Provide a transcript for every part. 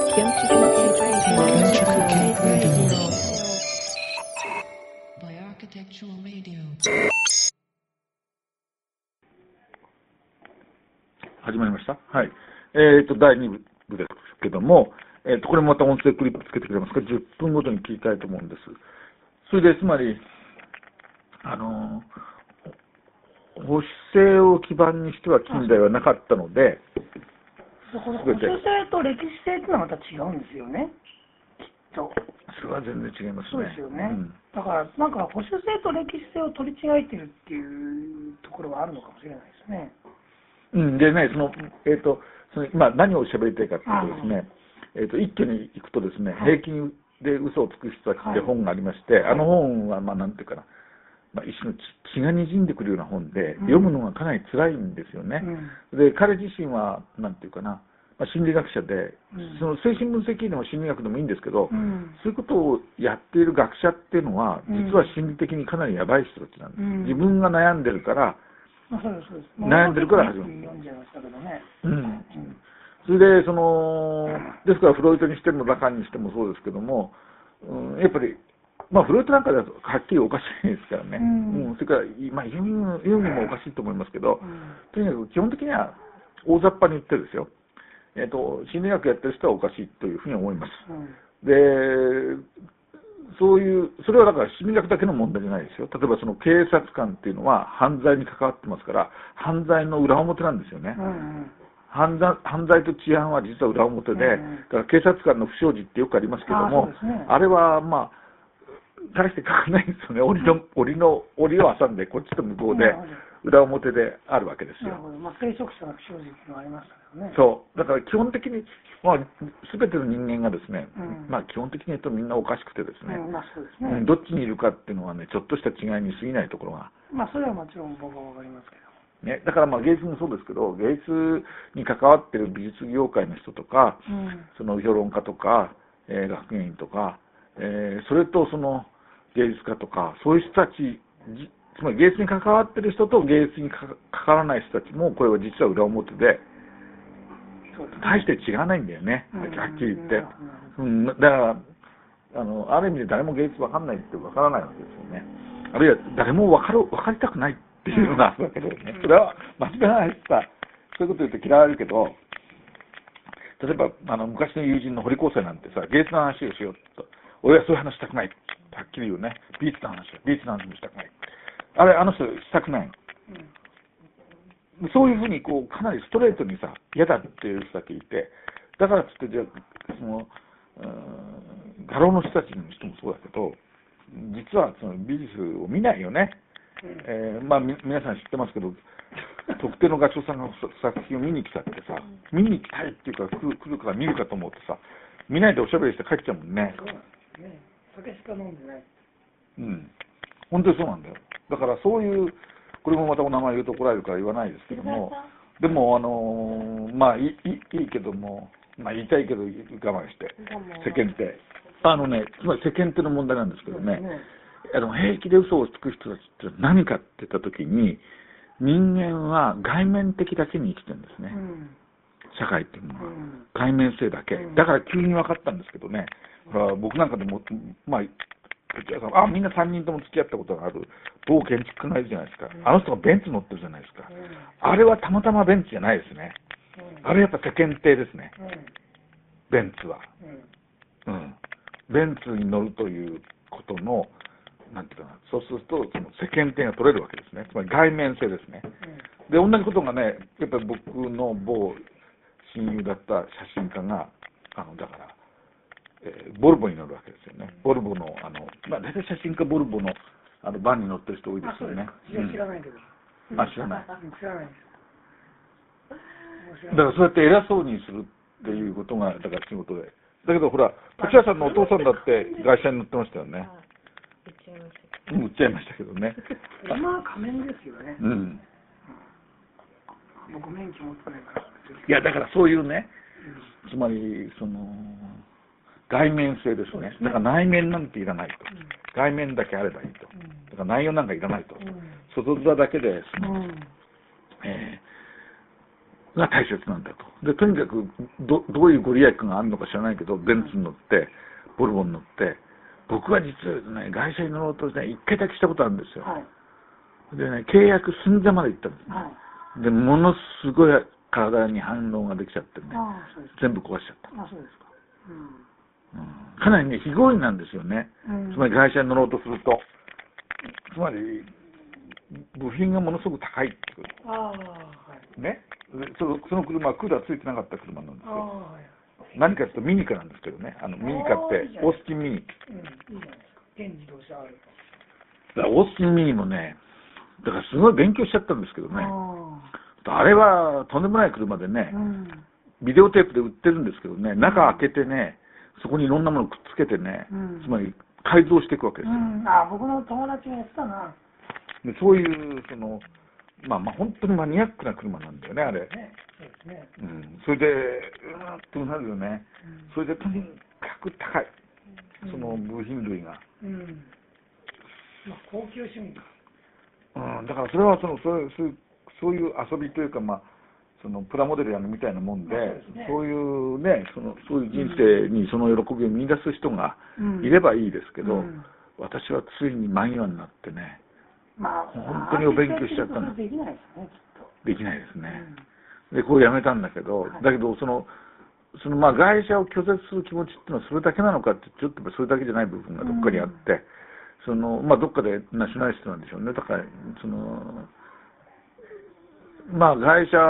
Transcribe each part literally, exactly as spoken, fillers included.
始まりました。はい。えっ、ー、と、だいに部ですけども、えっ、ー、と、これまた音声クリップつけてくれますか？ じゅっ 分ごとに聞きたいと思うんです。それで、つまり、あのー、保守性を基盤にしては近代はなかったので、 この保守性と歴史性っていうのはまた違うんですよね、きっと。 それは全然違いますね。 そうですよね。うん、だから、なんか保守性と歴史性を取り違えてるっていうところはあるのかもしれないですね。 うん、でね、その、えっ、ー、と、その今何を喋りたいかというとですね、えっ、ー、と、一挙に行くとですね、平均で嘘をつく人たちって本がありまして、はい、あの本は、まあ、なんていうかな、まあ、一種の血が滲んでくるような本で、うん、読むのがかなり辛いんですよね。うん、で、彼自身は、なんていうかな、まあ、心理学者で、うん、その精神分析でも心理学でもいいんですけど、うん、そういうことをやっている学者っていうのは、実は心理的にかなりやばい人たちなんです。うん、自分が悩んでるから、 まあ、そうですそうです。 悩んでるから始まる。 読んじゃいましたけどね。 うん。それで、その、ですからフロイトにしてもラカンにしてもそうですけども、うん、やっぱり、まあフロイトなんかだとはっきりおかしいですからね。うん。うん、それから、まあユングもおかしいと思いますけど、うん、とにかく基本的には大雑把に言ってるんですよ。えっと、心理学やってる人はおかしいというふうに思います。うん、で、そういう、それはだから心理学だけの問題じゃないですよ。例えばその警察官っていうのは犯罪に関わってますから、犯罪の裏表なんですよね。うんうん、犯罪、犯罪と治安は実は裏表で、うんうん、だから警察官の不祥事ってよくありますけども、あ、ね、あれはまあ、大して変わらないんですよね。檻の、檻の、檻を挟んで、こっちと向こうで、裏表であるわけですよ。 なるほど。まあ、聖職者の不祥事っていうのがありましたけどね。 そう。だから基本的に、まあ、すべての人間がですね、うん、まあ基本的に言うとみんなおかしくてですね、 うん、まあそうですね。 どっちにいるかっていうのはね、ちょっとした違いに過ぎないところが。 まあそれはもちろん僕はわかりますけど。 ね、だからまあ芸術もそうですけど、芸術に関わっている美術業界の人とか、うん、その評論家とか、えー、学芸員とか、えー、それとその芸術家とか、そういう人たち、つまり芸術に関わっている人と芸術に関わらない人たちも、これは実は裏表で、大して違わないんだよね、はっきり言って。うん、だから、あの、ある意味で誰も芸術わかんないってわからないわけですよね。あるいは誰もわかる、わかりたくないっていうのがあるわけですね。それは真面目な話さ、そういうこと言うと嫌われるけど、例えば、あの、昔の友人の堀高生なんてさ、芸術の話をしようと。俺はそういう話したくない。はっきり言うね。美術の話は、美術の話もしたくない。あれ、あの人したくない。うん、そういうふうに、こう、かなりストレートにさ、嫌だっていう人だけいて、だからつって、じゃあ、その、画廊の人たちの人もそうだけど、実はその美術を見ないよね。うん、えー、まあ、み、皆さん知ってますけど、特定の画商さんが作品を見に来たってさ、見に来たいっていうか、来る、来るから見るかと思ってさ、見ないでおしゃべりして帰っちゃうもんね。 そうなんですね。酒しか飲んでない。 うん。本当にそうなんだよ。だからそういう、これもまたお名前言うと怒られるから言わないですけども、でも、あのー、まあいい、いいけども、まあ言いたいけど我慢して、世間って。あのね、つまり世間っての問題なんですけどね、あの平気で嘘をつく人たちって何かって言ったときに、人間は外面的だけに生きてるんですね。うん、社会っていうのは、うん、外面性だけ。だから急に分かったんですけどね、うん、僕なんかでも、まあ、あ、みんなさんにんとも付き合ったことがある某建築家がいるじゃないですか。うん、あの人がベンツ乗ってるじゃないですか。うん、あれはたまたまベンツじゃないですね。うん、あれやっぱ世間体ですね。うん、ベンツは、うん。うん。ベンツに乗るということの、なんていうかな、そうすると、その世間体が取れるわけですね。つまり外面性ですね。うん、で、同じことがね、やっぱり僕の某親友だった写真家が、あの、だから、えー、ボルボに乗るわけですよね。ボルボの、あの、まあ、大体写真家ボルボの、あの、バンに乗ってる人多いですよね。 知らないけど。 うん、あ、知らない。 知らないです。 だからそうやって偉そうにするっていうことが、だから仕事で。だけどほら、こちらさんのお父さんだって会社に乗ってましたよね。売っちゃいましたけどね。 今は仮面ですよね。うん。僕免許持ってないから。 いや、だからそういうね、つまり、その、外面性ですね。だから内面なんていらないと。外面だけあればいいと。だから内容なんかいらないと。外面だけで、その、えー、 が大切なんだと。で、とにかくど、どういうご利益があるのか知らないけど、ベンツに乗って、ボルボに乗って、僕は実はね、外車に乗ろうとね、一回だけしたことあるんですよ。はい、でね、契約寸前まで行ったんですね。はい、で、ものすごい体に反応ができちゃってね、全部壊しちゃった。あ、そうですか。うんうん、かなりね、非合理なんですよね。うん、つまり外車に乗ろうとすると。つまり、部品がものすごく高いってこと。あ、はい、ね。その、その車はクーラーついてなかった車なんですよ。はい、何かというとミニカなんですけどね。あのミニカってオースティンミニ。うん、いいじゃないですか。現自動車ある。だからオースティンミニもね、だからすごい勉強しちゃったんですけどね。あ, あれはとんでもない車でね、うん、ビデオテープで売ってるんですけどね、中開けてね、そこにいろんなものをくっつけてね、うん、つまり改造していくわけですよ。うん、あ、僕の友達もやってたな。でそういうそのまあまあ本当にマニアックな車なんだよね、あれ。ね、そうですね。うん、それでうーんとなるよね。うん、それでとにかく高い、その部品類が。うん。まあ高級趣味か。うん、だからそれはそのそういうそういう遊びというか、まあそのプラモデルやるみたいなもんで、まあ、そういうね、そのそういう人生にその喜びを見出す人がいればいいですけど、うん、私はついに間際になってね。まあ、本当にお勉強しちゃったんです。できないですね、きっと。できないですね。うん、で、こうやめたんだけど、はい、だけど、その、そのまあ外車を拒絶する気持ちっていうのはそれだけなのかって、ちょっとそれだけじゃない部分がどっかにあって、うん、その、まあどっかでナショナリストなんでしょうね。だから、その、まあ外車、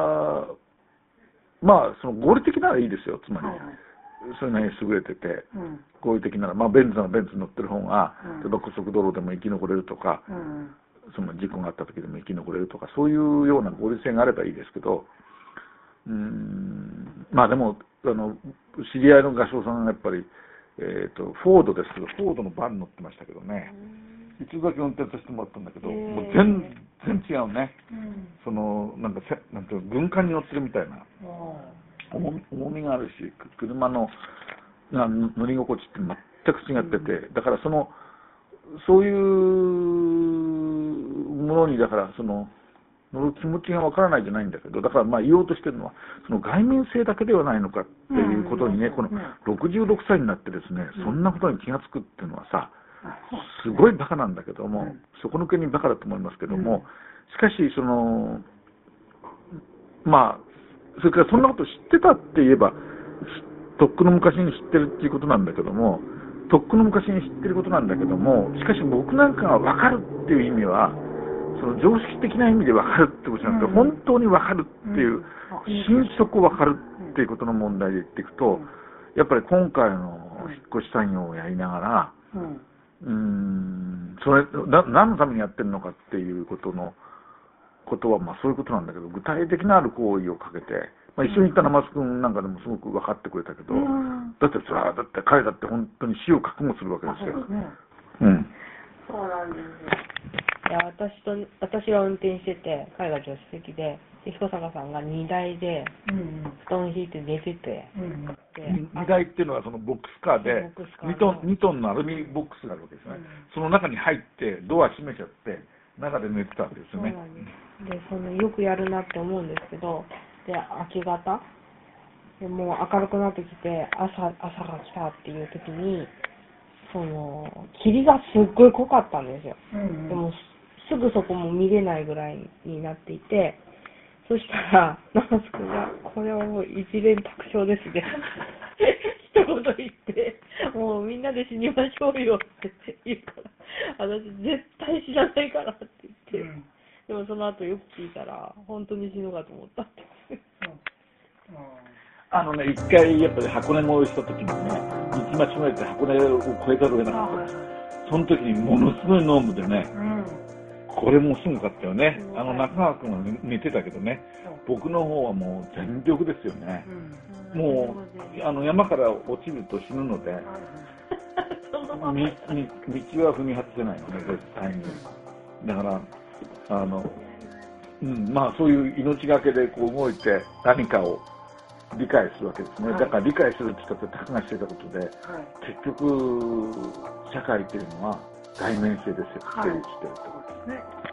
まあその合理的ならいいですよ、つまり。はいはい、そういうのに優れてて、うん、合理的なら、まあ、ベンツならベンツに乗ってる方が、うん、例えば高速道路でも生き残れるとか、うん、その事故があった時でも生き残れるとか、そういうような合理性があればいいですけど、うーん、まあでも、あの知り合いの画商さんがやっぱり、えーと、フォードですけど、フォードのバン乗ってましたけどね、一度だけ運転させてもらったんだけど、もう全然違うね、うん、そのなんかせなんていうの軍艦に乗ってるみたいな。重み、重みがあるし、車の乗り心地って全く違ってて、だからそのそういうものにだからその乗る気持ちがわからないじゃないんだけど、だからまあ言おうとしてるのはその外面性だけではないのかっていうことにね、このろくじゅうろくさいになってですね、そんなことに気がつくっていうのはさ、すごいバカなんだけども、底抜けにバカだと思いますけども、しかしそのまあそれからそんなこと知ってたって言えば、とっくの昔に知ってるっていうことなんだけども、とっくの昔に知ってることなんだけども、しかし僕なんかが分かるっていう意味は、その常識的な意味で分かるってことじゃなくて、本当に分かるっていう、心底分かるっていうことの問題で言っていくと、やっぱり今回の引っ越し作業をやりながら、うーん、それ、な、何のためにやってるのかっていうことの、ことはまあそういうことなんだけど、具体的なある行為をかけて、まあ、一緒に行った生須君なんかでもすごく分かってくれたけど、うん、だってさ、だって彼だって本当に死を覚悟するわけですよ。そうですね。うん。 そうなんですよ。いや、私と私が運転してて、彼が助手席で、で彦坂さんが荷台で布団引いて寝てて、うん、 で荷台っていうのはそのボックスカーでにトン、にトンのアルミボックスがあるわけですね。うん、その中に入ってドア閉めちゃって中で寝てたわけですよね。そうなんです。 で、そのよくやるなって思うんですけど、で、明け方でもう明るくなってきて、朝、朝が来たっていう時に、その、霧がすっごい濃かったんですよ。うんうん、でも、すぐそこも見れないぐらいになっていて、そしたら、ナース君が、これはもう一連卓上ですね。一言言って、もうみんなで死にましょうよって言うから、私絶対死なないからって言って、うん、でもその後よく聞いたら、本当に死ぬかと思ったって。 あのね、一回やっぱり箱根もした時にね、道間違えて箱根を越えざるを得なかったです。その時にものすごい濃霧でね、うん、これもすごかったよね。あの中川君は寝てたけどね、僕の方はもう全力ですよね。うん、もうあの山から落ちると死ぬので、道は踏み外せないのね、絶対に。だから、あの、うん、まあそういう命がけでこう動いて何かを理解するわけですね。だから理解するって言ったってたかがしてたことで、はい、結局社会っていうのは外面性ですよ、成立してるってことですね。